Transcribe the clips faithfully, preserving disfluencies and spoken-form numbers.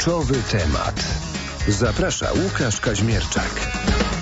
Kluczowy temat. Zaprasza Łukasz Kaźmierczak.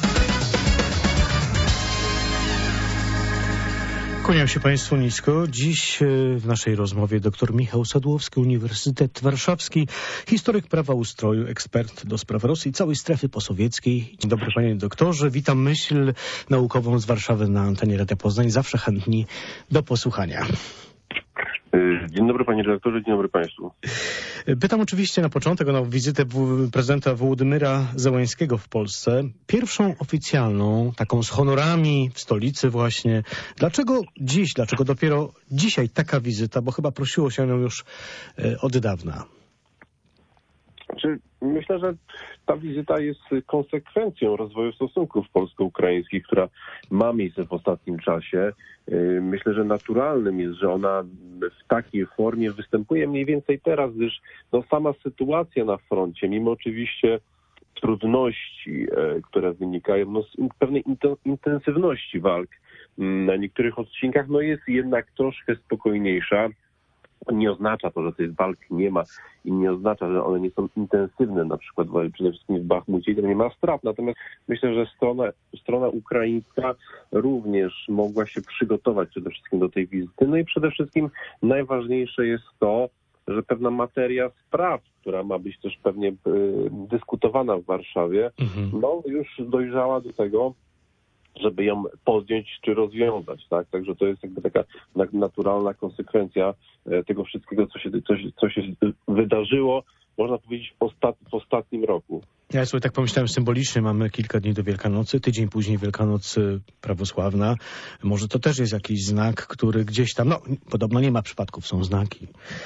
Kłaniam się Państwu nisko. Dziś w naszej rozmowie dr Michał Sadłowski, Uniwersytet Warszawski, historyk prawa ustroju, ekspert do spraw Rosji i całej strefy posowieckiej. Dzień dobry panie doktorze, witam myśl naukową z Warszawy na antenie Radia Poznań, zawsze chętni do posłuchania. Dzień dobry panie redaktorze, dzień dobry państwu. Pytam oczywiście na początek o wizytę prezydenta Wołodymyra Zełańskiego w Polsce. Pierwszą oficjalną, taką z honorami w stolicy właśnie. Dlaczego dziś, dlaczego dopiero dzisiaj taka wizyta, bo chyba prosiło się o nią już od dawna? Znaczy, myślę, że ta wizyta jest konsekwencją rozwoju stosunków polsko-ukraińskich, która ma miejsce w ostatnim czasie. Myślę, że naturalnym jest, że ona w takiej formie występuje mniej więcej teraz, gdyż no, sama sytuacja na froncie, mimo oczywiście trudności, które wynikają no, z pewnej intensywności walk na niektórych odcinkach, no jest jednak troszkę spokojniejsza. Nie oznacza to, że tych walk nie ma i nie oznacza, że one nie są intensywne, na przykład przede wszystkim w Bachmucie, i tam nie ma strat. Natomiast myślę, że strona, strona ukraińska również mogła się przygotować przede wszystkim do tej wizyty. No i przede wszystkim najważniejsze jest to, że pewna materia spraw, która ma być też pewnie y, dyskutowana w Warszawie, mhm. no już dojrzała do tego, żeby ją podjąć czy rozwiązać, tak? Także to jest jakby taka naturalna konsekwencja tego wszystkiego, co się, co, co się wydarzyło, można powiedzieć, w, ostat, w ostatnim roku. Ja sobie tak pomyślałem symbolicznie, mamy kilka dni do Wielkanocy, tydzień później Wielkanoc prawosławna. Może to też jest jakiś znak, który gdzieś tam, no podobno nie ma przypadków, są znaki.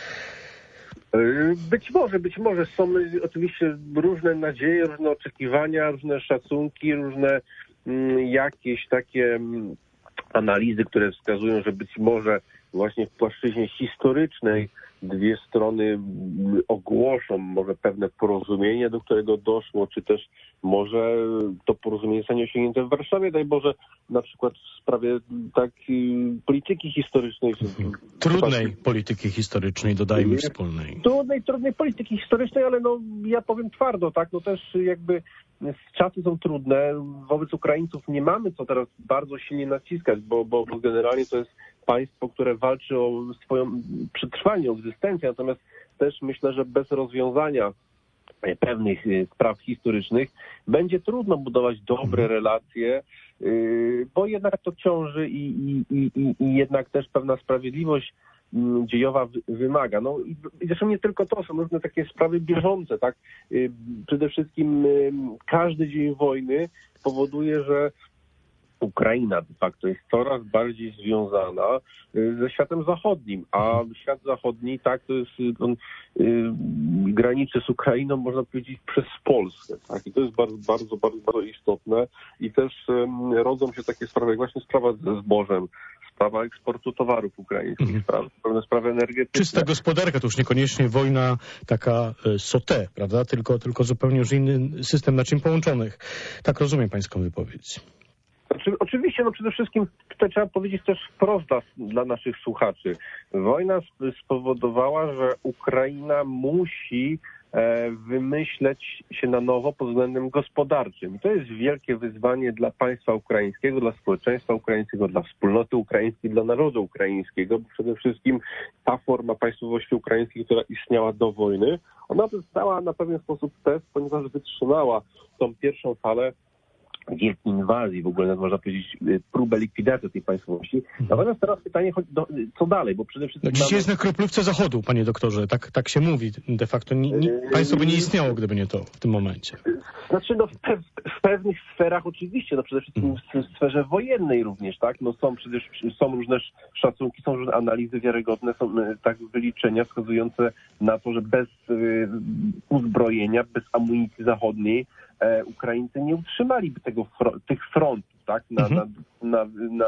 Być może, być może są oczywiście różne nadzieje, różne oczekiwania, różne szacunki, różne jakieś takie analizy, które wskazują, że być może właśnie w płaszczyźnie historycznej dwie strony ogłoszą może pewne porozumienie, do którego doszło, czy też może to porozumienie zostanie osiągnięte w Warszawie, daj Boże, na przykład w sprawie takiej polityki historycznej. Trudnej polityki historycznej, dodajmy wspólnej. Trudnej, trudnej polityki historycznej, ale no ja powiem twardo, tak, no też jakby czasy są trudne, wobec Ukraińców nie mamy co teraz bardzo silnie naciskać, bo, bo, bo generalnie to jest państwo, które walczy o swoją przetrwanie, o egzystencję, natomiast też myślę, że bez rozwiązania pewnych spraw historycznych będzie trudno budować dobre relacje, bo jednak to ciąży i, i, i, i jednak też pewna sprawiedliwość dziejowa wymaga. No i zresztą nie tylko to, są różne takie sprawy bieżące, tak? Przede wszystkim każdy dzień wojny powoduje, że Ukraina de facto jest coraz bardziej związana ze światem zachodnim, a świat zachodni, tak, to jest, on y, graniczy z Ukrainą, można powiedzieć, przez Polskę, tak, i to jest bardzo, bardzo, bardzo, bardzo istotne i też y, rodzą się takie sprawy, jak właśnie sprawa ze zbożem, sprawa eksportu towarów ukraińskich, mhm. sprawy, pewne sprawy energetyczne. Czysta gospodarka, to już niekoniecznie wojna taka y, sauté, prawda, tylko, tylko zupełnie już inny system naczyń połączonych. Tak rozumiem pańską wypowiedź. Oczywiście, no przede wszystkim to trzeba powiedzieć też wprost dla naszych słuchaczy. Wojna spowodowała, że Ukraina musi wymyśleć się na nowo pod względem gospodarczym. I to jest wielkie wyzwanie dla państwa ukraińskiego, dla społeczeństwa ukraińskiego, dla wspólnoty ukraińskiej, dla narodu ukraińskiego, bo przede wszystkim ta forma państwowości ukraińskiej, która istniała do wojny, ona została na pewien sposób test, ponieważ wytrzymała tą pierwszą falę wielkiej inwazji, w ogóle można powiedzieć próbę likwidacji tej państwowości. Natomiast teraz pytanie, co dalej, bo przede wszystkim... No, dzisiaj mamy... jest na kroplówce zachodu, panie doktorze, tak, tak się mówi. De facto ni, ni, państwo by nie istniało, gdyby nie to w tym momencie. Znaczy, no w, pe w pewnych sferach oczywiście, no przede wszystkim w sferze wojennej również, tak? No są przecież są różne szacunki, są różne analizy wiarygodne, są tak wyliczenia wskazujące na to, że bez y, uzbrojenia, bez amunicji zachodniej e, Ukraińcy nie utrzymaliby tego fro tych frontów, tak? Na, mhm. na, na, na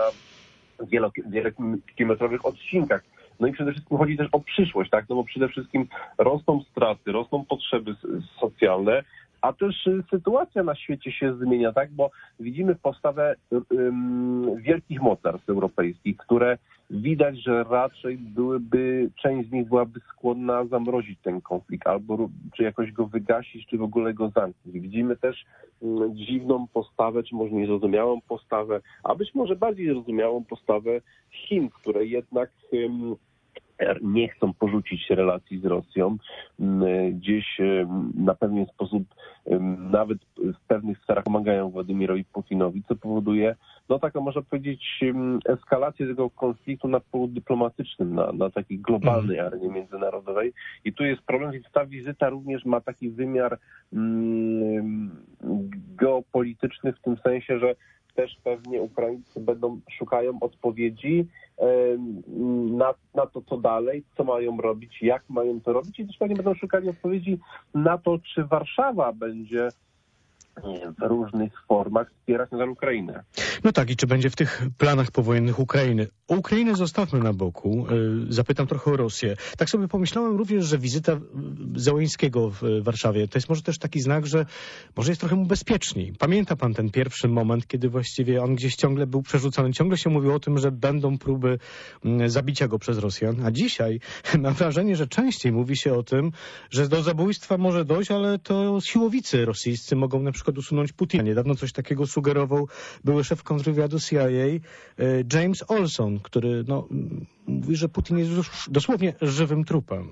wielokilometrowych odcinkach. No i przede wszystkim chodzi też o przyszłość, tak? No bo przede wszystkim rosną straty, rosną potrzeby socjalne, a też sytuacja na świecie się zmienia, tak? Bo widzimy postawę um, wielkich mocarstw europejskich, które widać, że raczej byłyby, część z nich byłaby skłonna zamrozić ten konflikt, albo czy jakoś go wygasić, czy w ogóle go zamknąć. Widzimy też um, dziwną postawę, czy może niezrozumiałą postawę, a być może bardziej zrozumiałą postawę Chin, które jednak um, nie chcą porzucić relacji z Rosją. Gdzieś na pewien sposób nawet w pewnych sferach pomagają Władimirowi Putinowi, co powoduje, no taką można powiedzieć, eskalację tego konfliktu na polu dyplomatycznym, na, na takiej globalnej arenie międzynarodowej. I tu jest problem, że ta wizyta również ma taki wymiar mm, geopolityczny w tym sensie, że też pewnie Ukraińcy będą szukają odpowiedzi na, na to, co dalej, co mają robić, jak mają to robić i też pewnie będą szukali odpowiedzi na to, czy Warszawa będzie w różnych formach wspierać nadal Ukrainę. No tak, i czy będzie w tych planach powojennych Ukrainy? O Ukrainę zostawmy na boku. Zapytam trochę o Rosję. Tak sobie pomyślałem również, że wizyta Zełenskiego w Warszawie to jest może też taki znak, że może jest trochę mu bezpieczniej. Pamięta pan ten pierwszy moment, kiedy właściwie on gdzieś ciągle był przerzucany. Ciągle się mówiło o tym, że będą próby zabicia go przez Rosjan. A dzisiaj mam wrażenie, że częściej mówi się o tym, że do zabójstwa może dojść, ale to siłowicy rosyjscy mogą na przykład usunąć Putina. Niedawno coś takiego sugerował były szef kontrwywiadu C I A James Olson, który no, mówi, że Putin jest już dosłownie żywym trupem.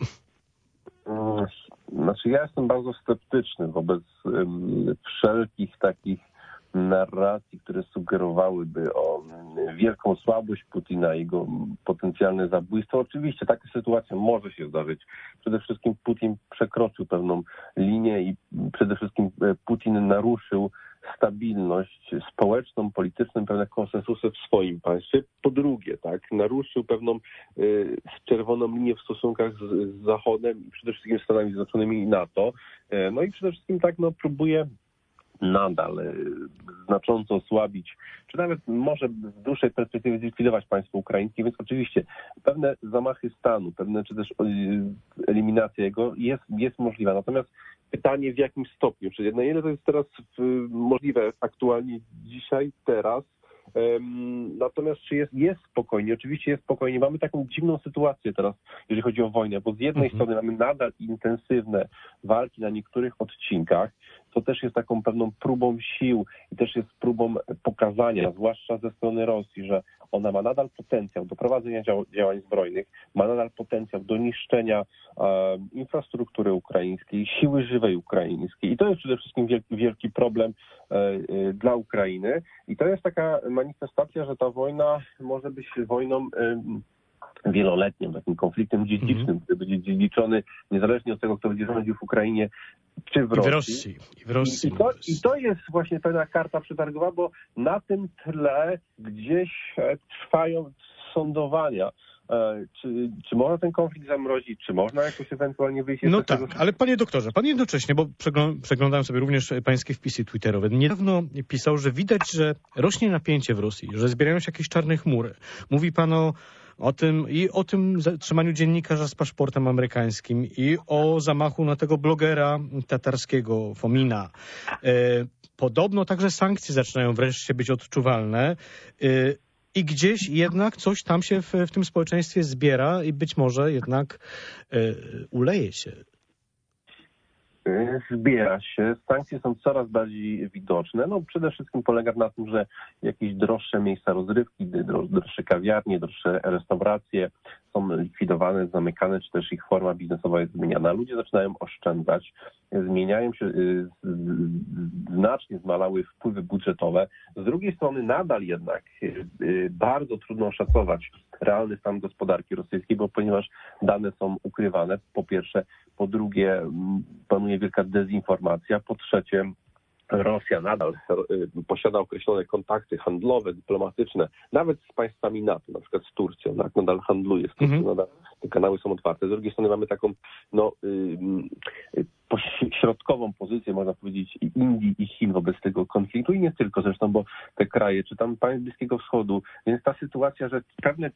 Znaczy ja jestem bardzo sceptyczny wobec um, wszelkich takich narracji, które sugerowałyby o wielką słabość Putina i jego potencjalne zabójstwo. Oczywiście taka sytuacja może się zdarzyć. Przede wszystkim Putin przekroczył pewną linię i przede wszystkim Putin naruszył stabilność społeczną, polityczną, pewne konsensusy w swoim państwie. Po drugie, tak, naruszył pewną y, czerwoną linię w stosunkach z, z Zachodem i przede wszystkim Stanami Zjednoczonymi i NATO. Y, no i przede wszystkim tak, no, próbuje nadal y, znacząco osłabić, czy nawet może w dłuższej perspektywie zlikwidować państwo ukraińskie, więc oczywiście pewne zamachy stanu, pewne czy też y, eliminacja jego jest, jest możliwa. Natomiast pytanie w jakim stopniu, czy na ile to jest teraz y, możliwe aktualnie dzisiaj, teraz, Um, natomiast czy jest, jest spokojnie? Oczywiście jest spokojnie. Mamy taką dziwną sytuację teraz, jeżeli chodzi o wojnę, bo z jednej mhm. strony mamy nadal intensywne walki na niektórych odcinkach, co też jest taką pewną próbą sił i też jest próbą pokazania, zwłaszcza ze strony Rosji, że ona ma nadal potencjał do prowadzenia dział, działań zbrojnych, ma nadal potencjał do niszczenia e, infrastruktury ukraińskiej, siły żywej ukraińskiej. I to jest przede wszystkim wielki, wielki problem e, e, dla Ukrainy. I to jest taka manifestacja, że ta wojna może być wojną e, wieloletnią, takim konfliktem dziedzicznym, mm. który będzie dziedziczony niezależnie od tego, kto będzie rządził w Ukrainie, czy w Rosji. I w Rosji. I, w Rosji. I, i, to, I to jest właśnie pewna karta przetargowa, bo na tym tle gdzieś trwają sądowania. Czy, czy można ten konflikt zamrozić, czy można jakoś ewentualnie wyjść? No tak, tego... ale panie doktorze, pan jednocześnie, bo przeglądałem sobie również pańskie wpisy twitterowe, niedawno pisał, że widać, że rośnie napięcie w Rosji, że zbierają się jakieś czarne chmury. Mówi pan o, o tym i o tym zatrzymaniu dziennikarza z paszportem amerykańskim i o zamachu na tego blogera tatarskiego, Fomina. Podobno także sankcje zaczynają wreszcie być odczuwalne. I gdzieś jednak coś tam się w, w tym społeczeństwie zbiera i być może jednak y, uleje się. Zbiera się. Sankcje są coraz bardziej widoczne. No przede wszystkim polega na tym, że jakieś droższe miejsca rozrywki, droższe kawiarnie, droższe restauracje są likwidowane, zamykane, czy też ich forma biznesowa jest zmieniana. Ludzie zaczynają oszczędzać, zmieniają się, znacznie zmalały wpływy budżetowe. Z drugiej strony nadal jednak bardzo trudno oszacować realny stan gospodarki rosyjskiej, bo ponieważ dane są ukrywane, po pierwsze, po drugie panuje wielka dezinformacja, po trzecie Rosja nadal posiada określone kontakty handlowe, dyplomatyczne, nawet z państwami NATO, na przykład z Turcją, tak? Nadal handluje z Turcją, mm-hmm. nadal te kanały są otwarte. Z drugiej strony mamy taką no, yy, środkową pozycję, można powiedzieć, Indii i Chin wobec tego konfliktu i nie tylko zresztą, bo te kraje, czy tam państw Bliskiego Wschodu, więc ta sytuacja, że pewne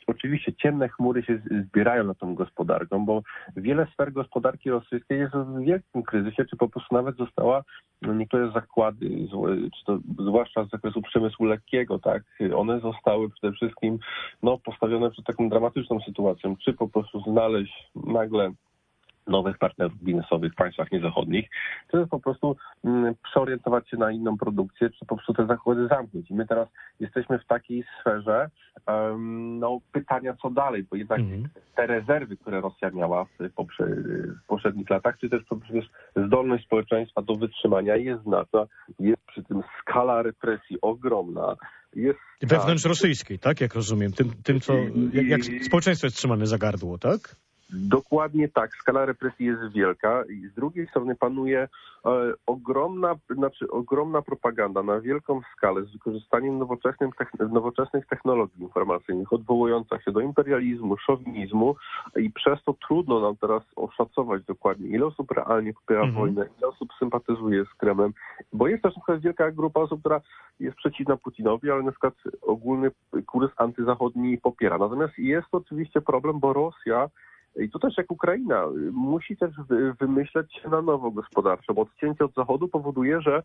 oczywiście ciemne chmury się zbierają na tą gospodarką, bo wiele sfer gospodarki rosyjskiej jest w wielkim kryzysie, czy po prostu nawet została, no niektóre zakłady, czy to zwłaszcza z zakresu przemysłu lekkiego, tak, one zostały przede wszystkim no, postawione przed taką dramatyczną sytuacją, czy po prostu znaleźć nagle nowych partnerów biznesowych w państwach niezachodnich, czy po prostu mm, przeorientować się na inną produkcję, czy po prostu te zakłady zamknąć. I my teraz jesteśmy w takiej sferze um, no, pytania, co dalej, bo jednak mm. te rezerwy, które Rosja miała w, poprze, w poprzednich latach, czy też przecież zdolność społeczeństwa do wytrzymania jest znaczna, jest przy tym skala represji ogromna. Jest wewnątrz rosyjskiej, tak? Jak rozumiem. Tym, tym co, jak, jak społeczeństwo jest trzymane za gardło, tak? Dokładnie tak. Skala represji jest wielka i z drugiej strony panuje e, ogromna, znaczy ogromna propaganda na wielką skalę z wykorzystaniem nowoczesnych, nowoczesnych technologii informacyjnych, odwołująca się do imperializmu, szowinizmu i przez to trudno nam teraz oszacować dokładnie, ile osób realnie popiera mhm. wojnę, ile osób sympatyzuje z Kremlem, bo jest też na przykład wielka grupa osób, która jest przeciwna Putinowi, ale na przykład ogólny kurs antyzachodni popiera. Natomiast jest to oczywiście problem, bo Rosja i to też jak Ukraina musi też wymyśleć się na nowo gospodarczo, bo odcięcie od Zachodu powoduje, że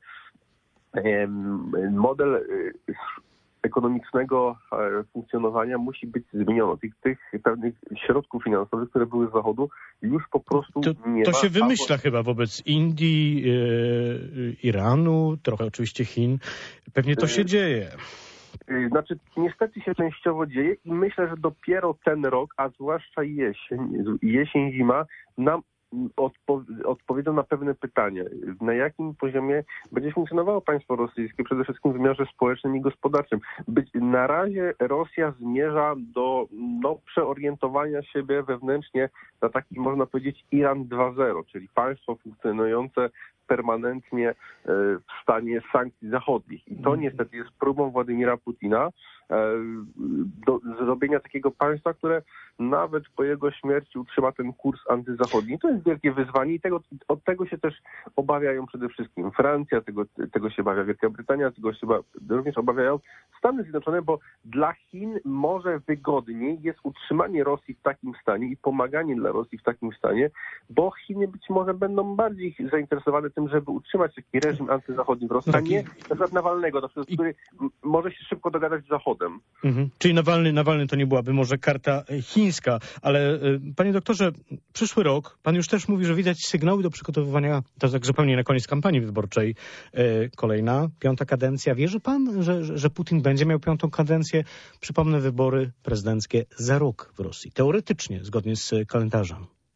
model ekonomicznego funkcjonowania musi być zmieniony. Tych, tych pewnych środków finansowych, które były z Zachodu, już po prostu to, nie to ma. To się wymyśla albo... chyba wobec Indii, yy, Iranu, trochę oczywiście Chin. Pewnie to się dzieje. Znaczy, niestety się częściowo dzieje i myślę, że dopiero ten rok, a zwłaszcza jesień, jesień, zima, nam odpo- odpowiedzą na pewne pytania. Na jakim poziomie będzie funkcjonowało państwo rosyjskie, przede wszystkim w wymiarze społecznym i gospodarczym. Być, na razie Rosja zmierza do no, przeorientowania siebie wewnętrznie na taki, można powiedzieć, Iran dwa zero, czyli państwo funkcjonujące permanentnie w stanie sankcji zachodnich. I to niestety jest próbą Władimira Putina do zrobienia takiego państwa, które nawet po jego śmierci utrzyma ten kurs antyzachodni. To jest wielkie wyzwanie i tego, od tego się też obawiają przede wszystkim Francja, tego, tego się obawia Wielka Brytania, tego się również obawiają Stany Zjednoczone, bo dla Chin może wygodniej jest utrzymanie Rosji w takim stanie i pomaganie dla Rosji w takim stanie, bo Chiny być może będą bardziej zainteresowane tym, żeby utrzymać taki reżim antyzachodni w Rosji, a nie na przykład Nawalnego, na przykład, który może się szybko dogadać z Zachodem. Mhm. Czyli Nawalny, Nawalny to nie byłaby może karta chińska, ale y, panie doktorze, przyszły rok, pan już też mówi, że widać sygnały do przygotowywania, to tak zupełnie na koniec kampanii wyborczej, y, kolejna, piąta kadencja. Wierzy pan, że, że Putin będzie miał piątą kadencję? Przypomnę, wybory prezydenckie za rok w Rosji, teoretycznie, zgodnie z kalendarzem.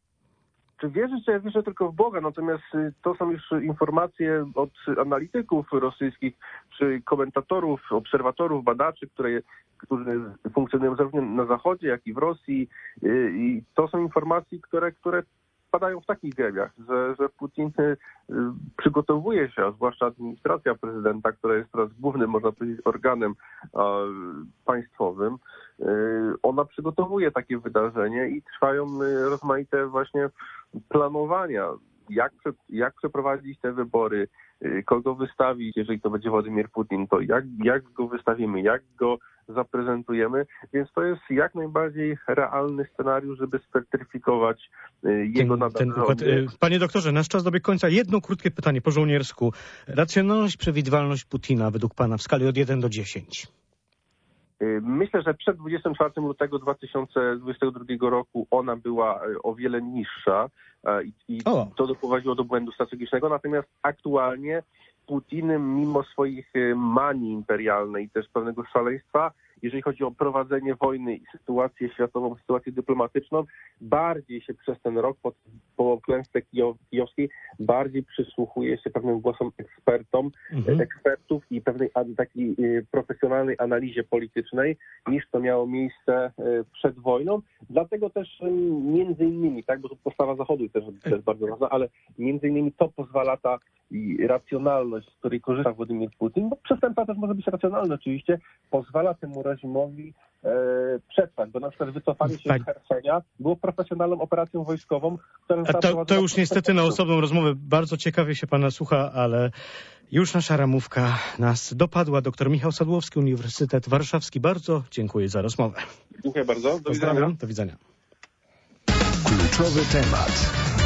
Czy wierzę, że ja wierzę tylko w Boga, natomiast to są już informacje od analityków rosyjskich, czy komentatorów, obserwatorów, badaczy, które, którzy funkcjonują zarówno na Zachodzie, jak i w Rosji. I to są informacje, które, które padają w takich gremiach, że, że Putin przygotowuje się, a zwłaszcza administracja prezydenta, która jest teraz głównym, można powiedzieć, organem e, państwowym, e, ona przygotowuje takie wydarzenie i trwają rozmaite właśnie planowania, jak, jak przeprowadzić te wybory, kogo wystawić, jeżeli to będzie Władimir Putin, to jak, jak go wystawimy, jak go zaprezentujemy, więc to jest jak najbardziej realny scenariusz, żeby specyfikować jego nadanie. Panie doktorze, nasz czas dobiegł końca. Jedno krótkie pytanie po żołniersku. Racjonalność, przewidywalność Putina według pana w skali od jeden do dziesięciu? Myślę, że przed dwudziestego czwartego lutego dwa tysiące dwudziestego drugiego roku ona była o wiele niższa i, i to doprowadziło do błędu strategicznego, natomiast aktualnie Putin, mimo swoich manii imperialnej i też pewnego szaleństwa, jeżeli chodzi o prowadzenie wojny i sytuację światową, sytuację dyplomatyczną, bardziej się przez ten rok po, po klęsce kijowskiej, bardziej przysłuchuje się pewnym głosom ekspertom, mhm. ekspertów i pewnej takiej profesjonalnej analizie politycznej, niż to miało miejsce przed wojną. Dlatego też między innymi, tak, bo to postawa Zachodu też, też bardzo ważna, ale między innymi to pozwala ta racjonalność, z której korzysta Władimir Putin, bo przestępstwa też może być racjonalne oczywiście, pozwala temu reżimowi e, przetrwać, bo na przykład wycofanie się z Chersenia było profesjonalną operacją wojskową, która A to, to już niestety na osobną rozmowę bardzo ciekawie się pana słucha, ale Już nasza ramówka nas dopadła. Doktor Michał Sadłowski, Uniwersytet Warszawski. Bardzo dziękuję za rozmowę. Dziękuję bardzo. Do Pozdrawiam. widzenia. Do widzenia. Kluczowy temat.